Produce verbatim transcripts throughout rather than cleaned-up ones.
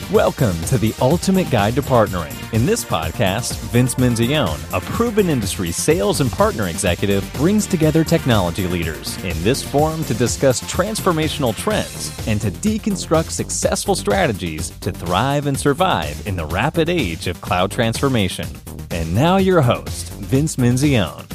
Welcome to the Ultimate Guide to Partnering. In this podcast, Vince Menzione, a proven industry sales and partner executive, brings together technology leaders in this forum to discuss transformational trends and to deconstruct successful strategies to thrive and survive in the rapid age of cloud transformation. And now your host, Vince Menzione.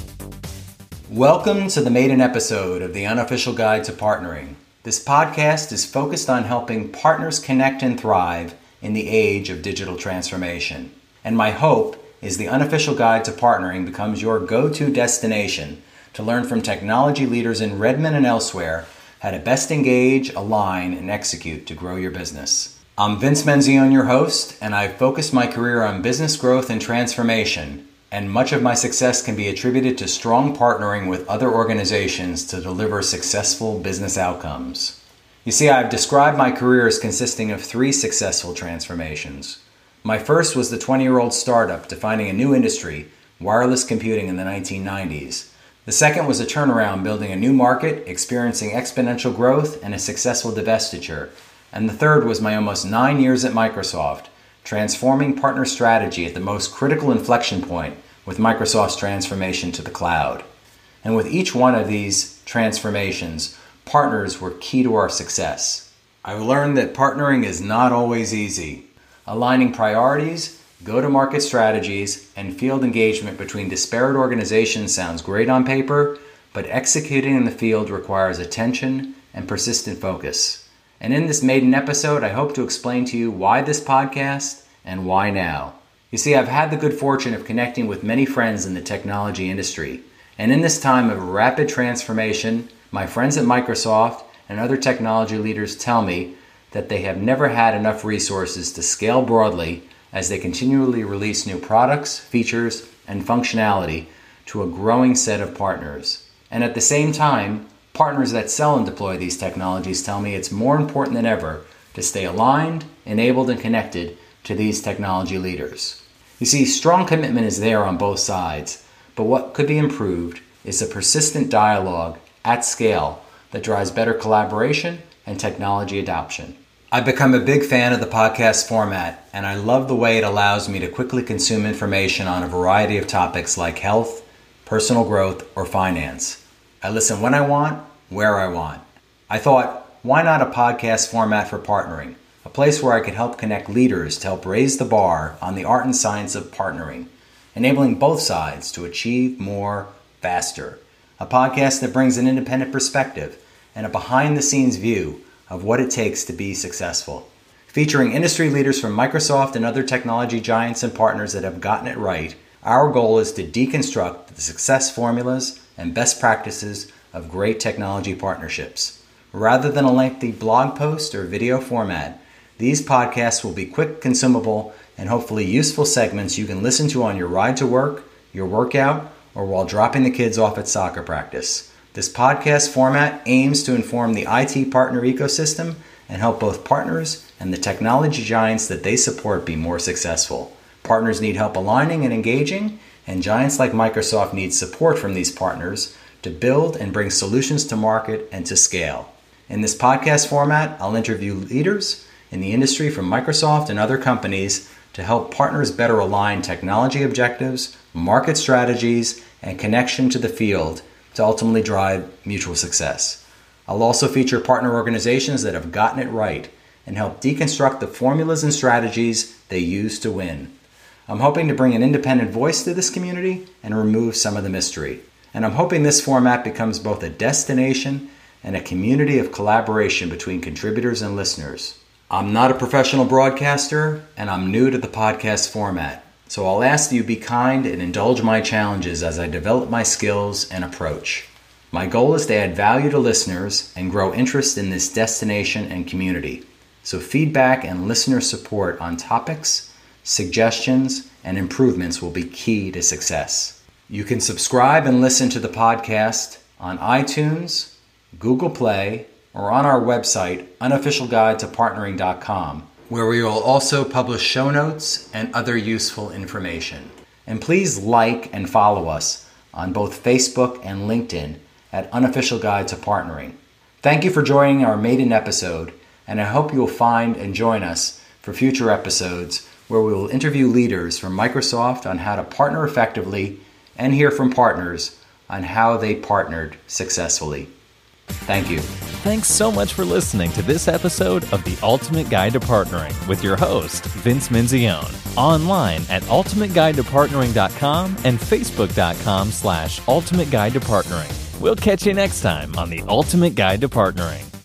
Welcome to the maiden episode of the Unofficial Guide to Partnering. This podcast is focused on helping partners connect and thrive in the age of digital transformation. And my hope is the Unofficial Guide to Partnering becomes your go-to destination to learn from technology leaders in Redmond and elsewhere how to best engage, align, and execute to grow your business. I'm Vince Menzione, your host, and I've focused my career on business growth and transformation, and much of my success can be attributed to strong partnering with other organizations to deliver successful business outcomes. You see, I've described my career as consisting of three successful transformations. My first was the twenty-year-old startup defining a new industry, wireless computing in the nineteen nineties. The second was a turnaround building a new market, experiencing exponential growth and a successful divestiture. And the third was my almost nine years at Microsoft, transforming partner strategy at the most critical inflection point with Microsoft's transformation to the cloud. And with each one of these transformations, partners were key to our success. I learned that partnering is not always easy. Aligning priorities, go-to-market strategies, and field engagement between disparate organizations sounds great on paper, but executing in the field requires attention and persistent focus. And in this maiden episode, I hope to explain to you why this podcast and why now. You see, I've had the good fortune of connecting with many friends in the technology industry. And in this time of rapid transformation, my friends at Microsoft and other technology leaders tell me that they have never had enough resources to scale broadly as they continually release new products, features, and functionality to a growing set of partners. And at the same time, partners that sell and deploy these technologies tell me it's more important than ever to stay aligned, enabled, and connected to these technology leaders. You see, strong commitment is there on both sides, but what could be improved is a persistent dialogue at scale that drives better collaboration and technology adoption. I've become a big fan of the podcast format, and I love the way it allows me to quickly consume information on a variety of topics like health, personal growth, or finance. I listen when I want, where I want. I thought, why not a podcast format for partnering? A place where I could help connect leaders to help raise the bar on the art and science of partnering, enabling both sides to achieve more faster. A podcast that brings an independent perspective and a behind-the-scenes view of what it takes to be successful. Featuring industry leaders from Microsoft and other technology giants and partners that have gotten it right, our goal is to deconstruct the success formulas and best practices of great technology partnerships. Rather than a lengthy blog post or video format, these podcasts will be quick, consumable, and hopefully useful segments you can listen to on your ride to work, your workout, or while dropping the kids off at soccer practice. This podcast format aims to inform the I T partner ecosystem and help both partners and the technology giants that they support be more successful. Partners need help aligning and engaging, and giants like Microsoft need support from these partners to build and bring solutions to market and to scale. In this podcast format, I'll interview leaders in the industry from Microsoft and other companies to help partners better align technology objectives, market strategies, and connection to the field to ultimately drive mutual success. I'll also feature partner organizations that have gotten it right and help deconstruct the formulas and strategies they use to win. I'm hoping to bring an independent voice to this community and remove some of the mystery. And I'm hoping this format becomes both a destination and a community of collaboration between contributors and listeners. I'm not a professional broadcaster, and I'm new to the podcast format, so I'll ask that you be kind and indulge my challenges as I develop my skills and approach. My goal is to add value to listeners and grow interest in this destination and community, so feedback and listener support on topics, suggestions, and improvements will be key to success. You can subscribe and listen to the podcast on iTunes, Google Play, or on our website, unofficial guide to partnering dot com, where we will also publish show notes and other useful information. And please like and follow us on both Facebook and LinkedIn at Unofficial Guide to Partnering. Thank you for joining our maiden episode, and I hope you will find and join us for future episodes where we will interview leaders from Microsoft on how to partner effectively and hear from partners on how they partnered successfully. Thank you. Thanks so much for listening to this episode of The Ultimate Guide to Partnering with your host, Vince Menzione. Online at ultimate guide to partnering dot com and facebook.com slash ultimate guide to partnering. We'll catch you next time on The Ultimate Guide to Partnering.